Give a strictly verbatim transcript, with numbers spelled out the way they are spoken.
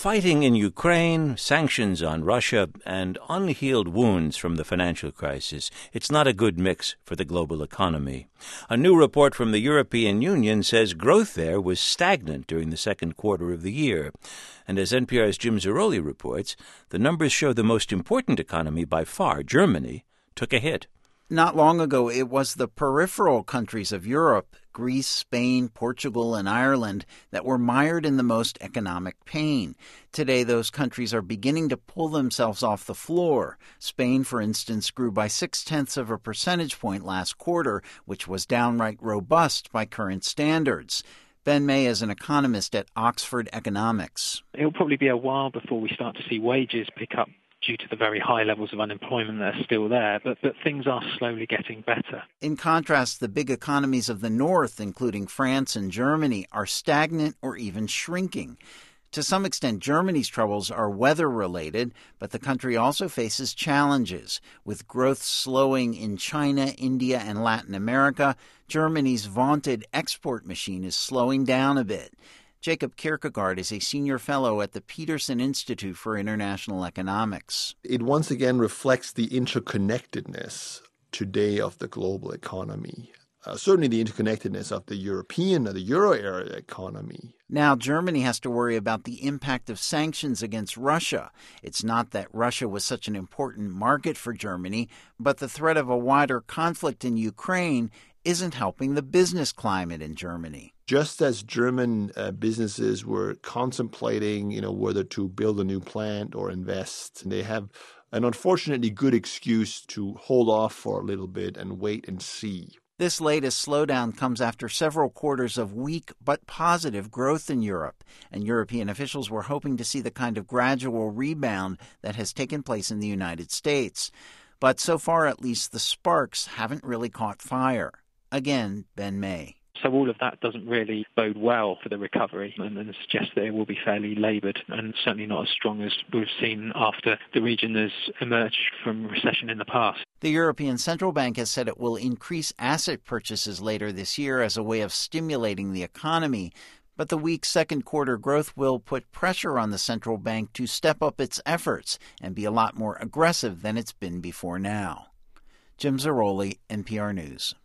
Fighting in Ukraine, sanctions on Russia, and unhealed wounds from the financial crisis. It's not a good mix for the global economy. A new report from the European Union says growth there was stagnant during the second quarter of the year. And as N P R's Jim Zarroli reports, the numbers show the most important economy by far, Germany, took a hit. Not long ago, it was the peripheral countries of Europe, Greece, Spain, Portugal, and Ireland, that were mired in the most economic pain. Today, those countries are beginning to pull themselves off the floor. Spain, for instance, grew by six-tenths of a percentage point last quarter, which was downright robust by current standards. Ben May is an economist at Oxford Economics. It'll probably be a while before we start to see wages pick up due to the very high levels of unemployment that are still there, but, but things are slowly getting better. In contrast, the big economies of the North, including France and Germany, are stagnant or even shrinking. To some extent, Germany's troubles are weather-related, but the country also faces challenges. With growth slowing in China, India, and Latin America, Germany's vaunted export machine is slowing down a bit. Jacob Kierkegaard is a senior fellow at the Peterson Institute for International Economics. It once again reflects the interconnectedness today of the global economy. Uh, certainly the interconnectedness of the European or the Euro area economy. Now, Germany has to worry about the impact of sanctions against Russia. It's not that Russia was such an important market for Germany, but the threat of a wider conflict in Ukraine isn't helping the business climate in Germany. Just as German uh, businesses were contemplating, you know, whether to build a new plant or invest, they have an unfortunately good excuse to hold off for a little bit and wait and see. This latest slowdown comes after several quarters of weak but positive growth in Europe, and European officials were hoping to see the kind of gradual rebound that has taken place in the United States. But so far, at least, the sparks haven't really caught fire. Again, Ben May. So all of that doesn't really bode well for the recovery and, and suggests that it will be fairly laboured and certainly not as strong as we've seen after the region has emerged from recession in the past. The European Central Bank has said it will increase asset purchases later this year as a way of stimulating the economy. But the weak second quarter growth will put pressure on the central bank to step up its efforts and be a lot more aggressive than it's been before now. Jim Zarroli, N P R News.